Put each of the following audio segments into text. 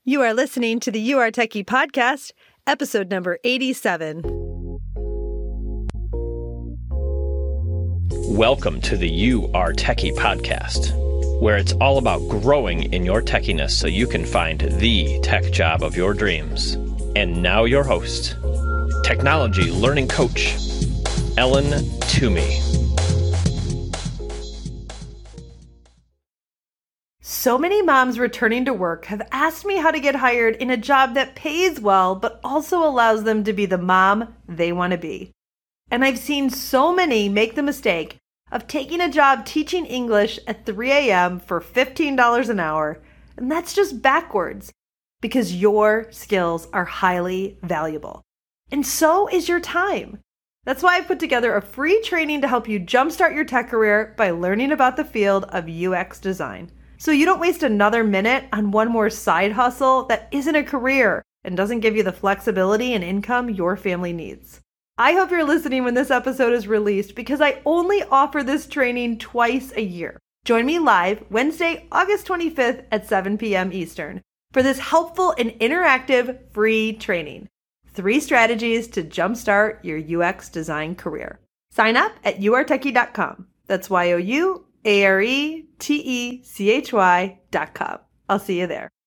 You are listening to the You Are Techie podcast, episode number 87. Welcome to the You Are Techie podcast, where it's all about growing in your techiness so you can find the tech job of your dreams. And now your host, technology learning coach, Ellen Toomey. So many moms returning to work have asked me how to get hired in a job that pays well, but also allows them to be the mom they want to be. And I've seen so many make the mistake of taking a job teaching English at 3 a.m. for $15 an hour. And that's just backwards because your skills are highly valuable. And so is your time. That's why I put together a free training to help you jumpstart your tech career by learning about the field of UX design. So you don't waste another minute on one more side hustle that isn't a career and doesn't give you the flexibility and income your family needs. I hope you're listening when this episode is released because I only offer this training twice a year. Join me live Wednesday, August 25th at 7 p.m. Eastern for this helpful and interactive free training. 3 strategies to jumpstart your UX design career. Sign up at youaretechie.com. That's youaretechy.com. I'll see you there.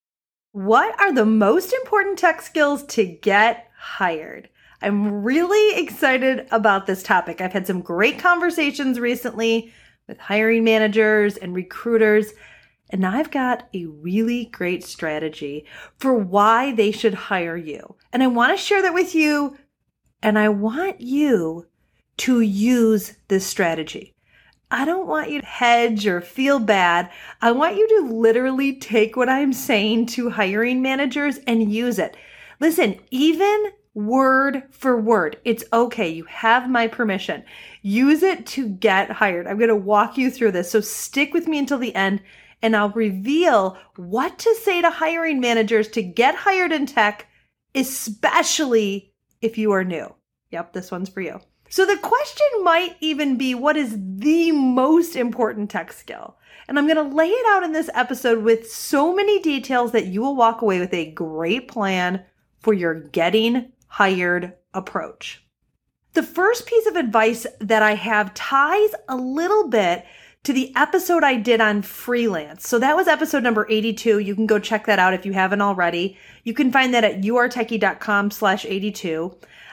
What are the most important tech skills to get hired? I'm really excited about this topic. I've had some great conversations recently with hiring managers and recruiters, and now I've got a really great strategy for why they should hire you. And I want to share that with you, and I want you to use this strategy. I don't want you to hedge or feel bad. I want you to literally take what I'm saying to hiring managers and use it. Listen, even word for word, it's okay. You have my permission. Use it to get hired. I'm going to walk you through this. So stick with me until the end and I'll reveal what to say to hiring managers to get hired in tech, especially if you are new. Yep, this one's for you. So the question might even be, what is the most important tech skill? And I'm going to lay it out in this episode with so many details that you will walk away with a great plan for your getting hired approach. The first piece of advice that I have ties a little bit to the episode I did on freelance. So that was episode number 82. You can go check that out if you haven't already. You can find that at youaretechie.com/82.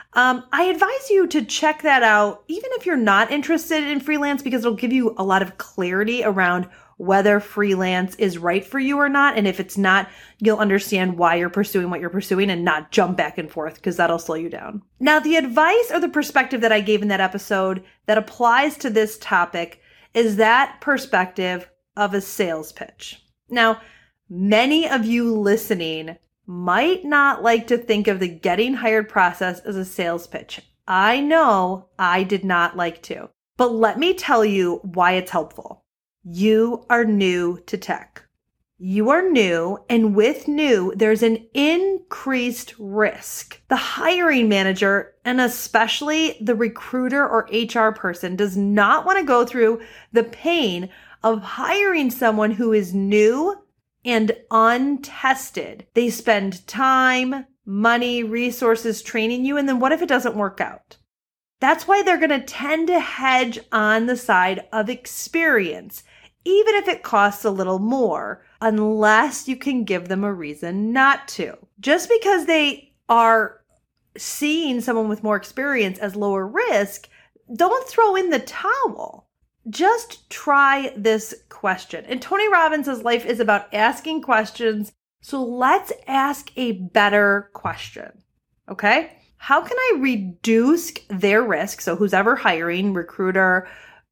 I advise you to check that out, even if you're not interested in freelance, because it'll give you a lot of clarity around whether freelance is right for you or not. And if it's not, you'll understand why you're pursuing what you're pursuing and not jump back and forth because that'll slow you down. Now, the advice or the perspective that I gave in that episode that applies to this topic is that perspective of a sales pitch. Now, many of you listening might not like to think of the getting hired process as a sales pitch. I know I did not like to, but let me tell you why it's helpful. You are new to tech. You are new, and with new, there's an increased risk. The hiring manager, and especially the recruiter or HR person, does not want to go through the pain of hiring someone who is new and untested. They spend time, money, resources training you, and then what if it doesn't work out? That's why they're going to tend to hedge on the side of experience, even if it costs a little more, unless you can give them a reason not to. Just because they are seeing someone with more experience as lower risk, don't throw in the towel. Just try this question. And Tony Robbins says life is about asking questions. So let's ask a better question. Okay? How can I reduce their risk? So who's ever hiring, recruiter,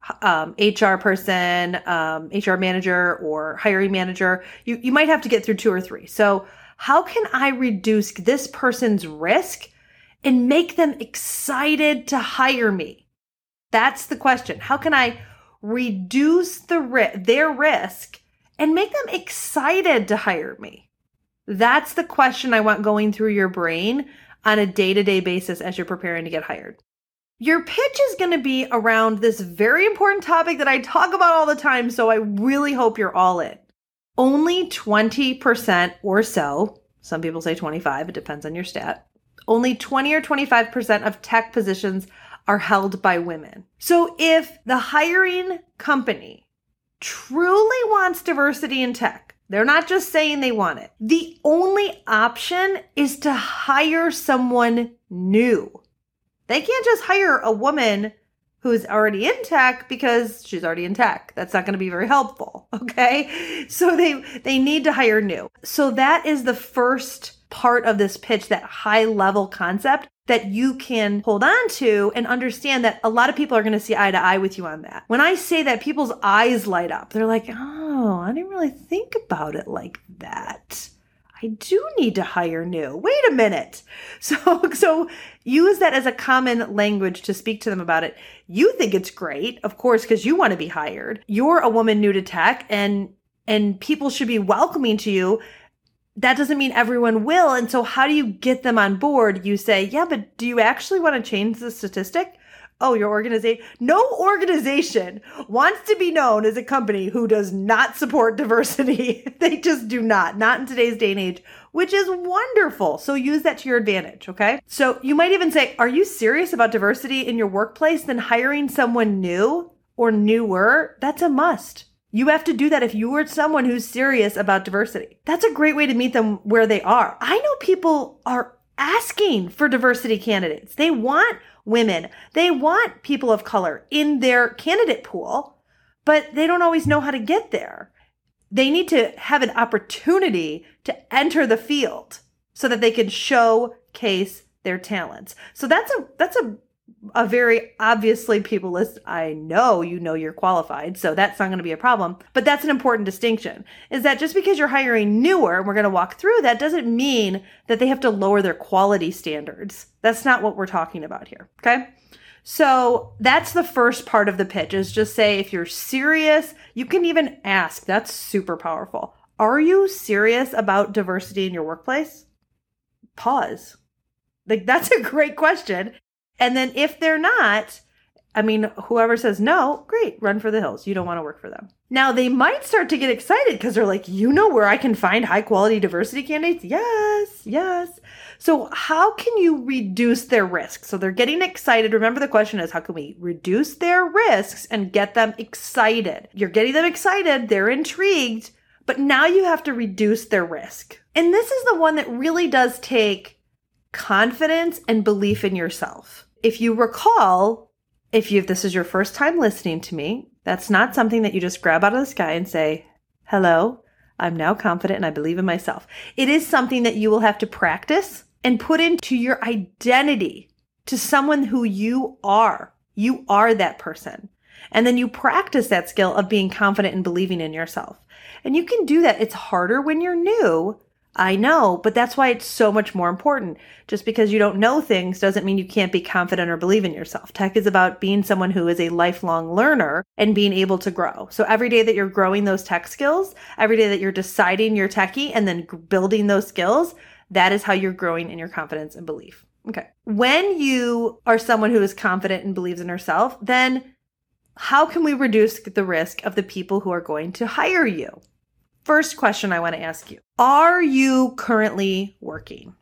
HR person, HR manager, or hiring manager, you might have to get through 2 or 3. So how can I reduce this person's risk and make them excited to hire me? That's the question. How can I reduce their risk and make them excited to hire me? That's the question I want going through your brain on a day-to-day basis as you're preparing to get hired. Your pitch is going to be around this very important topic that I talk about all the time, so I really hope you're all in. only 20% or so, some people say 25, it depends on your stat, only 20 or 25% of tech positions are held by women. So if the hiring company truly wants diversity in tech, they're not just saying they want it, the only option is to hire someone new. They can't just hire a woman who's already in tech because she's already in tech. That's not going to be very helpful, okay? So they need to hire new. So that is the first part of this pitch, that high level concept that you can hold on to and understand that a lot of people are going to see eye to eye with you on that. When I say that, people's eyes light up. They're like, oh, I didn't really think about it like that. I do need to hire new. Wait a minute. So use that as a common language to speak to them about it. You think it's great, of course, because you want to be hired. You're a woman new to tech and people should be welcoming to you. That doesn't mean everyone will. And so how do you get them on board? You say, yeah, but do you actually want to change the statistic? Oh, your organization. No organization wants to be known as a company who does not support diversity. They just do not in today's day and age, which is wonderful. So use that to your advantage. Okay. So you might even say, are you serious about diversity in your workplace? Then hiring someone new or newer, that's a must. You have to do that if you are someone who's serious about diversity. That's a great way to meet them where they are. I know people are asking for diversity candidates. They want women. They want people of color in their candidate pool, but they don't always know how to get there. They need to have an opportunity to enter the field so that they can showcase their talents. So that's a very obviously people list. I know you're qualified, so that's not going to be a problem. But that's an important distinction, is that just because you're hiring newer, and we're going to walk through that, doesn't mean that they have to lower their quality standards. That's not what we're talking about here, okay? So that's the first part of the pitch, is just say, if you're serious, you can even ask. That's super powerful. Are you serious about diversity in your workplace? Pause. Like, that's a great question. And then if they're not, whoever says no, great, run for the hills. You don't want to work for them. Now, they might start to get excited because they're like, you know where I can find high quality diversity candidates? Yes. So how can you reduce their risk? So they're getting excited. Remember, the question is, how can we reduce their risks and get them excited? You're getting them excited. They're intrigued, but now you have to reduce their risk. And this is the one that really does take confidence and belief in yourself. If you recall, if this is your first time listening to me, that's not something that you just grab out of the sky and say, hello, I'm now confident and I believe in myself. It is something that you will have to practice and put into your identity to someone who you are. You are that person. And then you practice that skill of being confident and believing in yourself. And you can do that. It's harder when you're new. I know, but that's why it's so much more important. Just because you don't know things doesn't mean you can't be confident or believe in yourself. Tech is about being someone who is a lifelong learner and being able to grow. So every day that you're growing those tech skills, every day that you're deciding you're techie and then building those skills, that is how you're growing in your confidence and belief. Okay. When you are someone who is confident and believes in herself, then how can we reduce the risk of the people who are going to hire you? First question I want to ask you, are you currently working?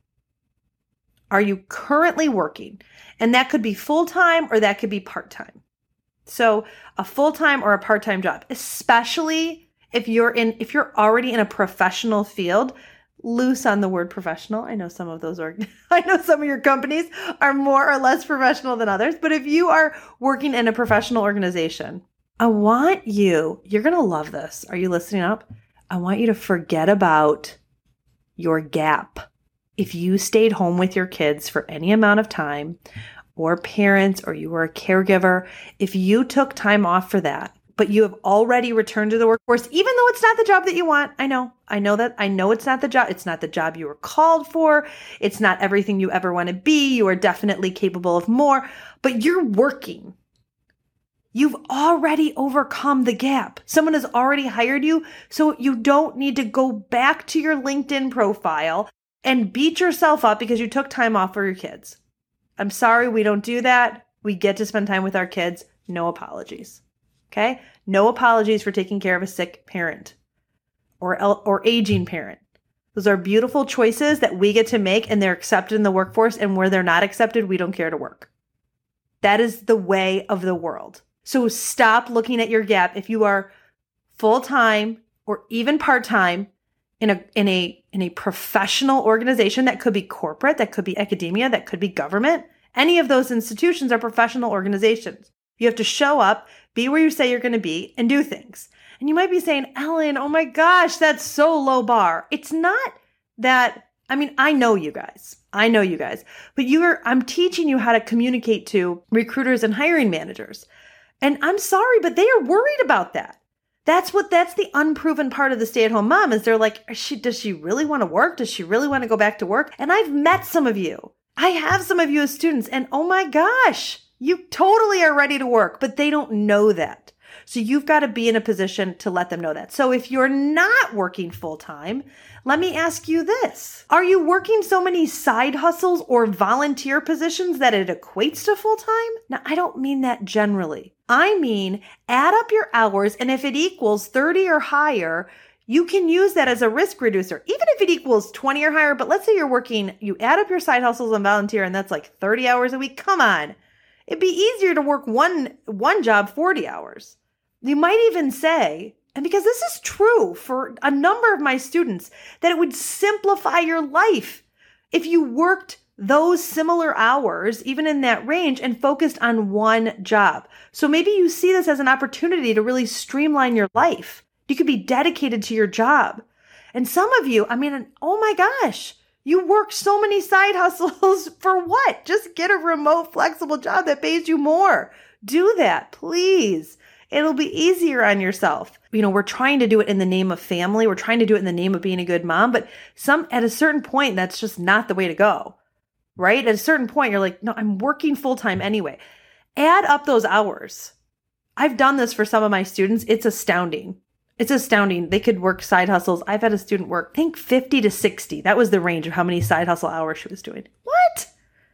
Are you currently working? And that could be full-time or that could be part-time. So a full-time or a part-time job, especially if you're already in a professional field. Loose on the word professional. I know some of your companies are more or less professional than others, but if you are working in a professional organization, I want you're going to love this. Are you listening up? I want you to forget about your gap. If you stayed home with your kids for any amount of time, or parents, or you were a caregiver, if you took time off for that, but you have already returned to the workforce, even though it's not the job that you want, I know it's not the job. It's not the job you were called for. It's not everything you ever want to be. You are definitely capable of more, but you're working. You've already overcome the gap. Someone has already hired you, so you don't need to go back to your LinkedIn profile and beat yourself up because you took time off for your kids. I'm sorry, we don't do that. We get to spend time with our kids. No apologies. Okay? No apologies for taking care of a sick parent or aging parent. Those are beautiful choices that we get to make, and they're accepted in the workforce. And where they're not accepted, we don't care to work. That is the way of the world. So stop looking at your gap. If you are full-time or even part-time in a professional organization, that could be corporate, that could be academia, that could be government. Any of those institutions are professional organizations. You have to show up, be where you say you're going to be, and do things. And you might be saying, Ellen, oh my gosh, that's so low bar. It's not that. I mean, I know you guys, but I'm teaching you how to communicate to recruiters and hiring managers. And I'm sorry, but they are worried about that. That's the unproven part of the stay-at-home mom is they're like, does she really want to work? Does she really want to go back to work? And I've met some of you. I have some of you as students, and oh my gosh, you totally are ready to work, but they don't know that. So you've got to be in a position to let them know that. So if you're not working full-time, let me ask you this. Are you working so many side hustles or volunteer positions that it equates to full-time? Now, I don't mean that generally. I mean, add up your hours, and if it equals 30 or higher, you can use that as a risk reducer, even if it equals 20 or higher. But let's say you add up your side hustles and volunteer, and that's like 30 hours a week. Come on. It'd be easier to work one job 40 hours. You might even say, and because this is true for a number of my students, that it would simplify your life if you worked those similar hours, even in that range, and focused on one job. So maybe you see this as an opportunity to really streamline your life. You could be dedicated to your job. And some of you, I mean, oh my gosh, you work so many side hustles for what? Just get a remote, flexible job that pays you more. Do that, please. It'll be easier on yourself. We're trying to do it in the name of family. We're trying to do it in the name of being a good mom, but at a certain point, that's just not the way to go, right? At a certain point, you're like, no, I'm working full-time anyway. Add up those hours. I've done this for some of my students. It's astounding. They could work side hustles. I've had a student work, I think 50 to 60. That was the range of how many side hustle hours she was doing. What?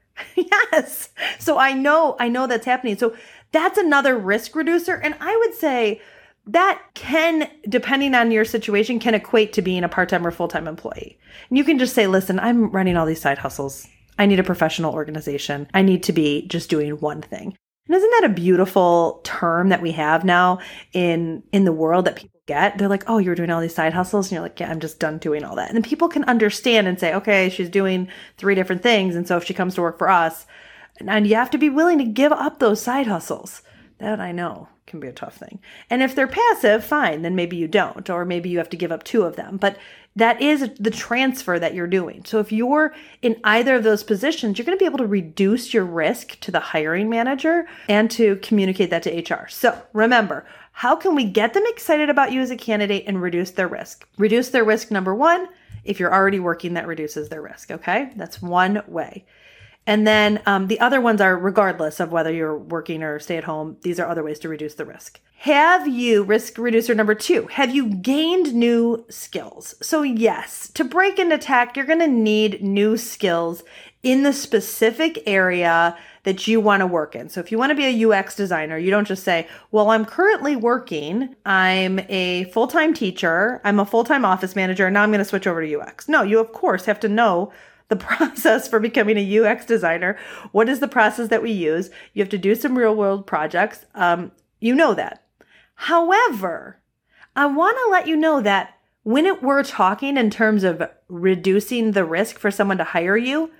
Yes. So I know that's happening. So that's another risk reducer. And I would say that can, depending on your situation, can equate to being a part-time or full-time employee. And you can just say, listen, I'm running all these side hustles. I need a professional organization. I need to be just doing one thing. And isn't that a beautiful term that we have now in the world that people get? They're like, oh, you're doing all these side hustles. And you're like, yeah, I'm just done doing all that. And then people can understand and say, okay, she's doing 3 different things. And so if she comes to work for us, and you have to be willing to give up those side hustles. That I know can be a tough thing. And if they're passive, fine, then maybe you don't, or maybe you have to give up 2 of them. But that is the transfer that you're doing. So if you're in either of those positions, you're going to be able to reduce your risk to the hiring manager and to communicate that to HR. So remember, how can we get them excited about you as a candidate and reduce their risk? Reduce their risk, number 1, if you're already working, that reduces their risk, okay? That's one way. And then the other ones are regardless of whether you're working or stay at home. These are other ways to reduce the risk. Risk reducer number 2, have you gained new skills? So yes, to break into tech, you're going to need new skills in the specific area that you want to work in. So if you want to be a UX designer, you don't just say, well, I'm currently working, I'm a full-time teacher, I'm a full-time office manager, and now I'm going to switch over to UX. No, you of course have to know the process for becoming a UX designer. What is the process that we use? You have to do some real world projects. You know that. However, I want to let you know that when we're talking in terms of reducing the risk for someone to hire you,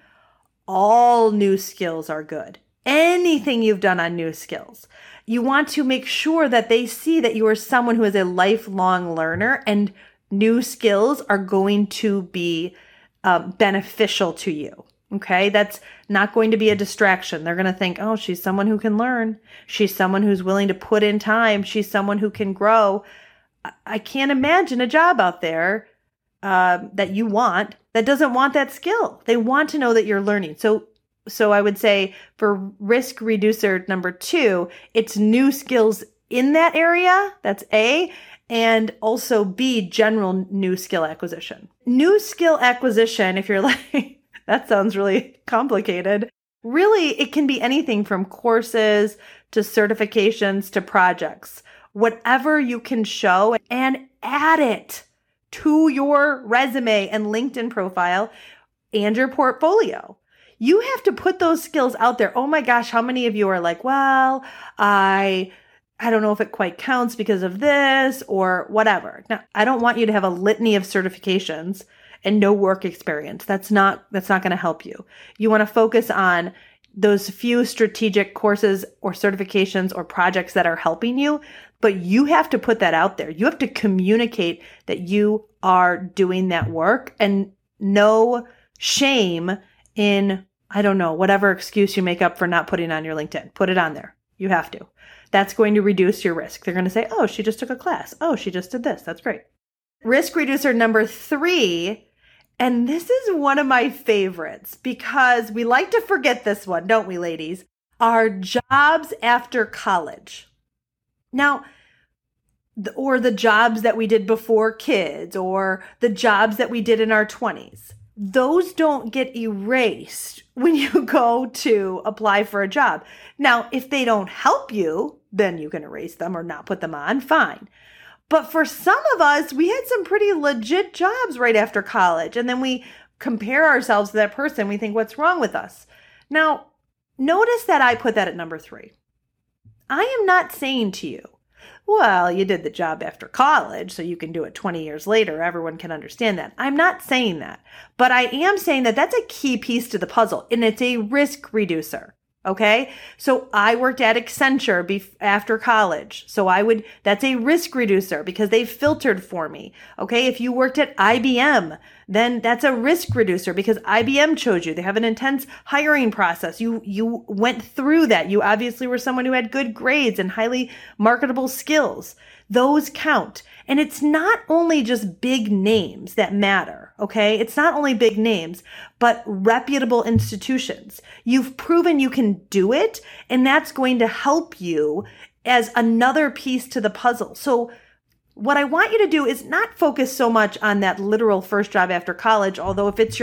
all new skills are good. Anything you've done on new skills. You want to make sure that they see that you are someone who is a lifelong learner, and new skills are going to be beneficial to you. Okay. That's not going to be a distraction. They're going to think, oh, she's someone who can learn. She's someone who's willing to put in time. She's someone who can grow. I can't imagine a job out there that you want that doesn't want that skill. They want to know that you're learning. So I would say for risk reducer number 2, it's new skills in that area. That's A. And also B, general new skill acquisition. New skill acquisition, if you're like, that sounds really complicated. Really, it can be anything from courses to certifications to projects. Whatever you can show and add it to your resume and LinkedIn profile and your portfolio. You have to put those skills out there. Oh my gosh, how many of you are like, well, I don't know if it quite counts because of this or whatever. Now, I don't want you to have a litany of certifications and no work experience. That's not going to help you. You want to focus on those few strategic courses or certifications or projects that are helping you, but you have to put that out there. You have to communicate that you are doing that work, and no shame in, I don't know, whatever excuse you make up for not putting on your LinkedIn. Put it on there. You have to. That's going to reduce your risk. They're going to say, oh, she just took a class. Oh, she just did this. That's great. Risk reducer number 3, and this is one of my favorites because we like to forget this one, don't we, ladies? Are jobs after college. Now, or the jobs that we did before kids, or the jobs that we did in our 20s. Those don't get erased when you go to apply for a job. Now, if they don't help you, then you can erase them or not put them on, fine. But for some of us, we had some pretty legit jobs right after college, and then we compare ourselves to that person. We think, what's wrong with us? Now, notice that I put that at number 3. I am not saying to you, well, you did the job after college, so you can do it 20 years later. Everyone can understand that. I'm not saying that, but I am saying that that's a key piece to the puzzle, and it's a risk reducer. Okay. So I worked at Accenture after college. So that's a risk reducer because they filtered for me. Okay. If you worked at IBM, then that's a risk reducer because IBM chose you. They have an intense hiring process. You went through that. You obviously were someone who had good grades and highly marketable skills. Those count. And it's not only just big names that matter, okay? It's not only big names, but reputable institutions. You've proven you can do it, and that's going to help you as another piece to the puzzle. So what I want you to do is not focus so much on that literal first job after college, although if it's your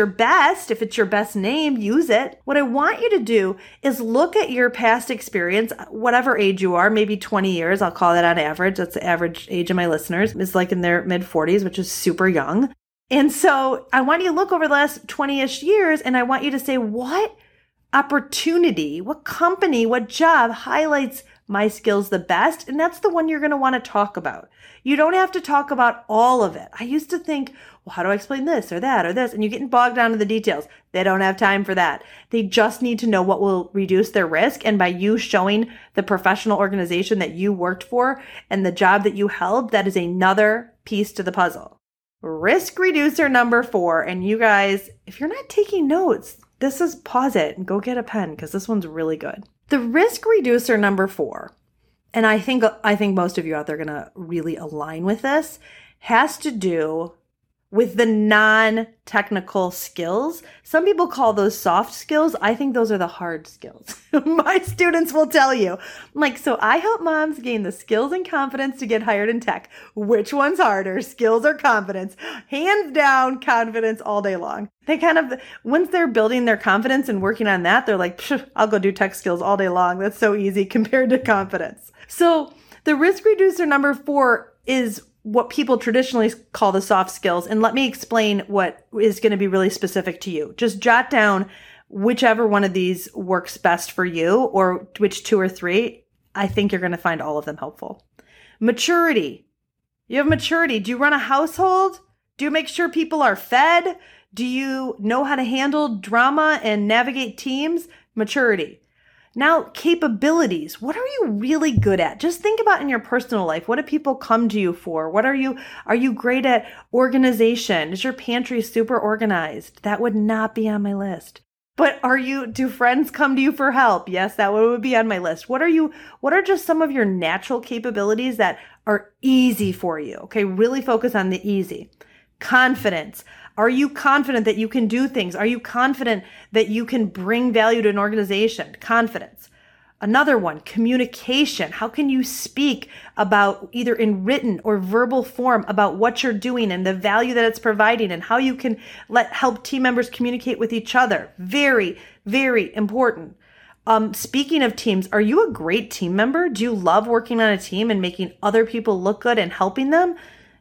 best name, use it. What I want you to do is look at your past experience, whatever age you are, maybe 20 years, I'll call that on average. That's the average age of my listeners, is like in their mid 40s, which is super young. And so I want you to look over the last 20-ish years, and I want you to say, what opportunity, what company, what job highlights my skills the best? And that's the one you're going to want to talk about. You don't have to talk about all of it. I used to think, well, how do I explain this or that or this? And you're getting bogged down in the details. They don't have time for that. They just need to know what will reduce their risk. And by you showing the professional organization that you worked for and the job that you held, that is another piece to the puzzle. Risk reducer number 4. And you guys, if you're not taking notes, pause it and go get a pen because this one's really good. The risk reducer number 4, and I think most of you out there are going to really align with this, has to do with the non-technical skills. Some people call those soft skills. I think those are the hard skills. My students will tell you. So I help moms gain the skills and confidence to get hired in tech. Which one's harder, skills or confidence? Hands down, confidence all day long. They once they're building their confidence and working on that, they're like, I'll go do tech skills all day long. That's so easy compared to confidence. So the risk reducer number 4 is what people traditionally call the soft skills. And let me explain what is going to be really specific to you. Just jot down whichever one of these works best for you, or which 2 or 3. I think you're going to find all of them helpful. Maturity. You have maturity. Do you run a household? Do you make sure people are fed? Do you know how to handle drama and navigate teams? Maturity. Now, capabilities. What are you really good at? Just think about in your personal life. What do people come to you for? Are you great at organization? Is your pantry super organized? That would not be on my list. But do friends come to you for help? Yes, that would be on my list. What are just some of your natural capabilities that are easy for you? Okay, really focus on the easy. Confidence. Are you confident that you can do things? Are you confident that you can bring value to an organization? Confidence. Another one, communication. How can you speak about, either in written or verbal form, about what you're doing and the value that it's providing and how you can help team members communicate with each other? Very, very important. Speaking of teams, are you a great team member? Do you love working on a team and making other people look good and helping them?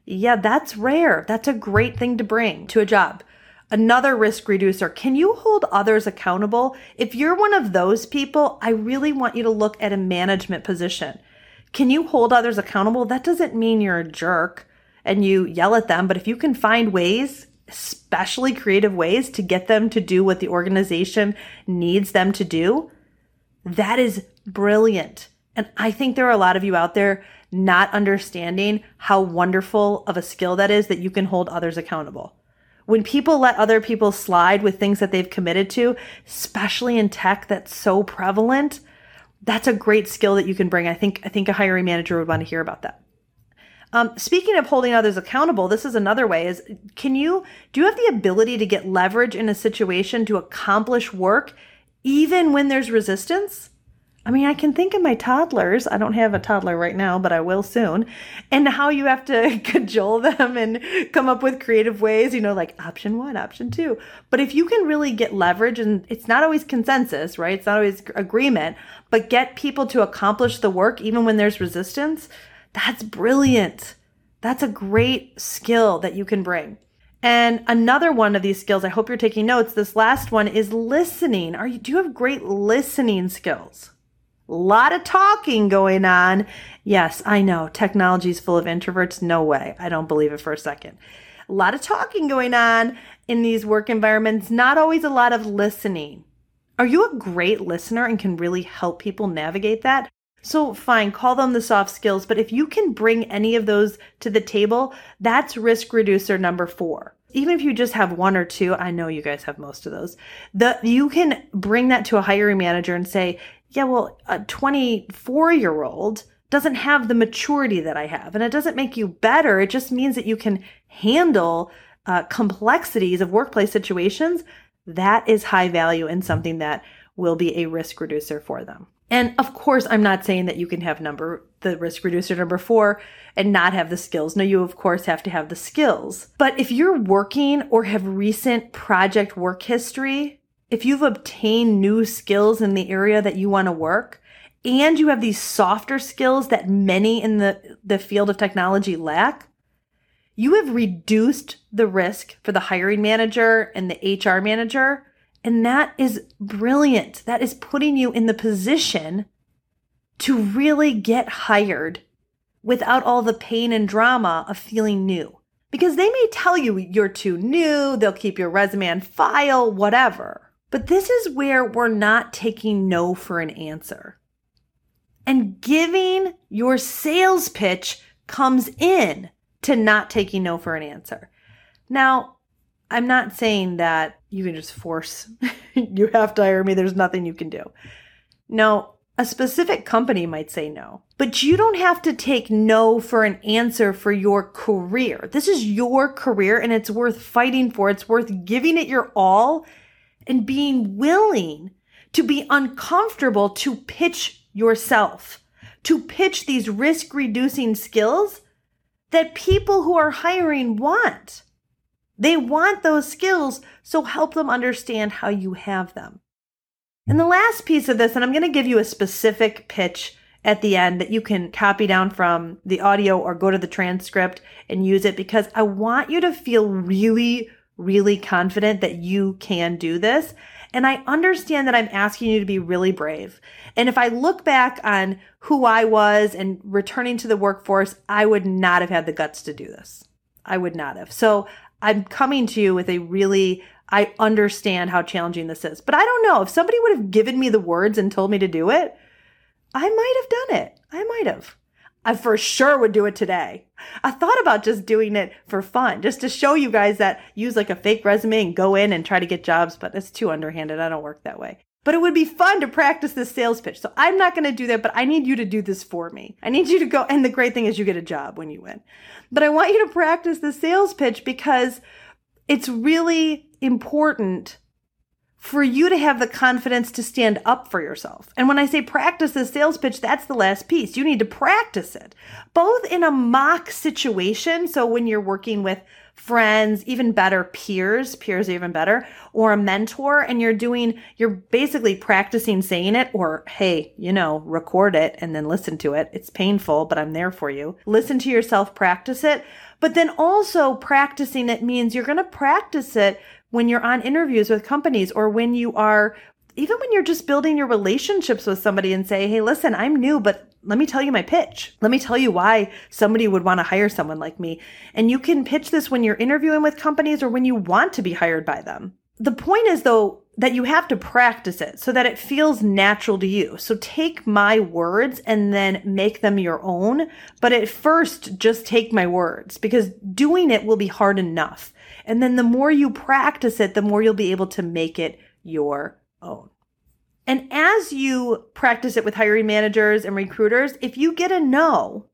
Yeah, that's rare. That's a great thing to bring to a job. Another risk reducer, can you hold others accountable? If you're one of those people, I really want you to look at a management position. Can you hold others accountable? That doesn't mean you're a jerk and you yell at them, but if you can find ways, especially creative ways, to get them to do what the organization needs them to do, that is brilliant. And I think there are a lot of you out there not understanding how wonderful of a skill that is, that you can hold others accountable. When people let other people slide with things that they've committed to, especially in tech that's so prevalent, that's a great skill that you can bring. I think a hiring manager would want to hear about that. Speaking of holding others accountable, this is another way is, do you have the ability to get leverage in a situation to accomplish work even when there's resistance? I mean, I can think of my toddlers. I don't have a toddler right now, but I will soon. And how you have to cajole them and come up with creative ways, like option 1, option 2. But if you can really get leverage, and it's not always consensus, right? It's not always agreement, but get people to accomplish the work even when there's resistance, that's brilliant. That's a great skill that you can bring. And another one of these skills, I hope you're taking notes, this last one is listening. Do you have great listening skills? A lot of talking going on. Yes, I know. Technology is full of introverts. No way. I don't believe it for a second. A lot of talking going on in these work environments. Not always a lot of listening. Are you a great listener and can really help people navigate that? So fine, call them the soft skills. But if you can bring any of those to the table, that's risk reducer number 4. Even if you just have 1 or 2, I know you guys have most of those, you can bring that to a hiring manager and say, yeah, well, a 24-year-old doesn't have the maturity that I have. And it doesn't make you better. It just means that you can handle complexities of workplace situations. That is high value and something that will be a risk reducer for them. And of course, I'm not saying that you can have the risk reducer number 4 and not have the skills. No, you of course have to have the skills. But if you're working or have recent project work history, if you've obtained new skills in the area that you want to work, and you have these softer skills that many in the field of technology lack, you have reduced the risk for the hiring manager and the HR manager. And that is brilliant. That is putting you in the position to really get hired without all the pain and drama of feeling new. Because they may tell you you're too new, they'll keep your resume on file, whatever. But this is where we're not taking no for an answer. And giving your sales pitch comes in to not taking no for an answer. Now, I'm not saying that you can just force, you have to hire me, there's nothing you can do. No, a specific company might say no, but you don't have to take no for an answer for your career. This is your career and it's worth fighting for. It's worth giving it your all and being willing to be uncomfortable to pitch yourself, to pitch these risk-reducing skills that people who are hiring want. They want those skills, so help them understand how you have them. And the last piece of this, and I'm going to give you a specific pitch at the end that you can copy down from the audio or go to the transcript and use it, because I want you to feel really, really confident that you can do this. And I understand that I'm asking you to be really brave. And if I look back on who I was and returning to the workforce, I would not have had the guts to do this. I would not have. So I'm coming to you with I understand how challenging this is. But I don't know. If somebody would have given me the words and told me to do it, I might have done it. I might have. I for sure would do it today. I thought about just doing it for fun, just to show you guys that use like a fake resume and go in and try to get jobs, but it's too underhanded. I don't work that way. But it would be fun to practice this sales pitch. So I'm not going to do that, but I need you to do this for me. I need you to go. And the great thing is you get a job when you win. But I want you to practice the sales pitch because it's really important for you to have the confidence to stand up for yourself. And when I say practice the sales pitch, that's the last piece. You need to practice it, both in a mock situation. So when you're working with friends, even better, peers are even better, or a mentor, and you're basically practicing saying it, or hey, record it and then listen to it. It's painful, but I'm there for you. Listen to yourself, practice it. But then also practicing it means you're going to practice it when you're on interviews with companies, or when you're just building your relationships with somebody and say, hey, listen, I'm new, but let me tell you my pitch. Let me tell you why somebody would want to hire someone like me. And you can pitch this when you're interviewing with companies or when you want to be hired by them. The point is, though, that you have to practice it so that it feels natural to you. So take my words and then make them your own. But at first, just take my words, because doing it will be hard enough. And then the more you practice it, the more you'll be able to make it your own. And as you practice it with hiring managers and recruiters, if you get a no,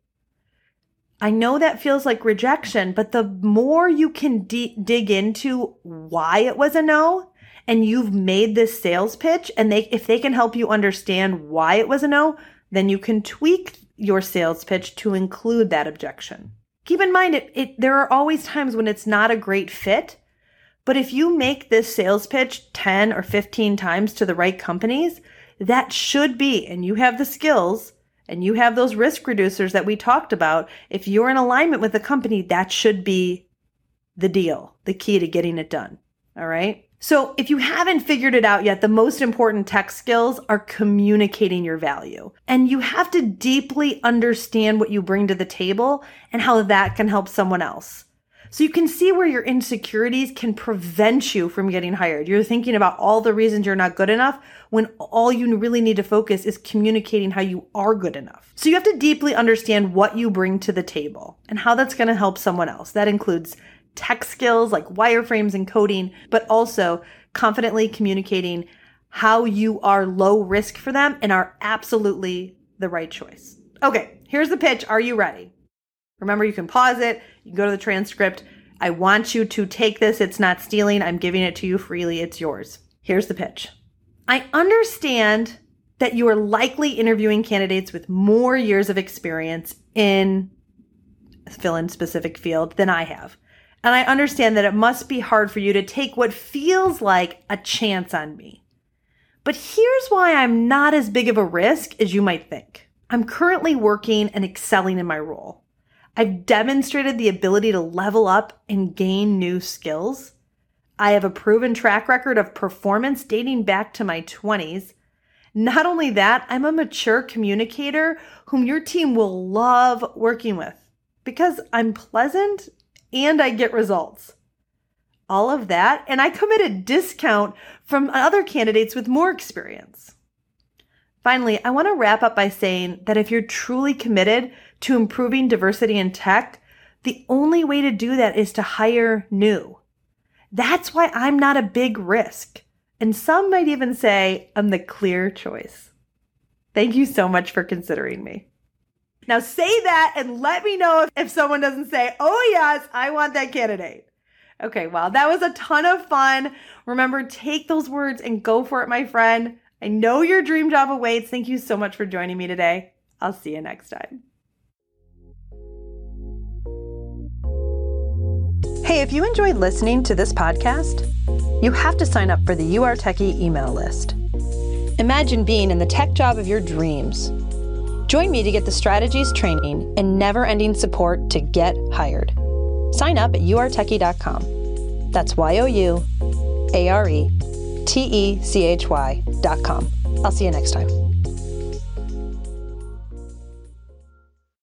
I know that feels like rejection, but the more you can dig into why it was a no, and you've made this sales pitch, and if they can help you understand why it was a no, then you can tweak your sales pitch to include that objection. Keep in mind, there are always times when it's not a great fit. But if you make this sales pitch 10 or 15 times to the right companies, that should be, and you have the skills and you have those risk reducers that we talked about, if you're in alignment with the company, that should be the deal, the key to getting it done. All right. So if you haven't figured it out yet, the most important tech skills are communicating your value. And you have to deeply understand what you bring to the table and how that can help someone else. So you can see where your insecurities can prevent you from getting hired. You're thinking about all the reasons you're not good enough when all you really need to focus is communicating how you are good enough. So you have to deeply understand what you bring to the table and how that's going to help someone else. That includes tech skills like wireframes and coding, but also confidently communicating how you are low risk for them and are absolutely the right choice. Okay, here's the pitch. Are you ready? Remember, you can pause it. You can go to the transcript. I want you to take this. It's not stealing. I'm giving it to you freely. It's yours. Here's the pitch. I understand that you are likely interviewing candidates with more years of experience in fill-in specific field than I have. And I understand that it must be hard for you to take what feels like a chance on me. But here's why I'm not as big of a risk as you might think. I'm currently working and excelling in my role. I've demonstrated the ability to level up and gain new skills. I have a proven track record of performance dating back to my 20s. Not only that, I'm a mature communicator whom your team will love working with because I'm pleasant and I get results. All of that, and I commit a discount from other candidates with more experience. Finally, I want to wrap up by saying that if you're truly committed to improving diversity in tech, the only way to do that is to hire new. That's why I'm not a big risk. And some might even say I'm the clear choice. Thank you so much for considering me. Now say that and let me know if someone doesn't say, oh yes, I want that candidate. Okay, well, that was a ton of fun. Remember, take those words and go for it, my friend. I know your dream job awaits. Thank you so much for joining me today. I'll see you next time. Hey, if you enjoyed listening to this podcast, you have to sign up for the You Are Techie email list. Imagine being in the tech job of your dreams. Join me to get the strategies, training, and never-ending support to get hired. Sign up at youaretechy.com. That's YOUARETECHY.com. I'll see you next time.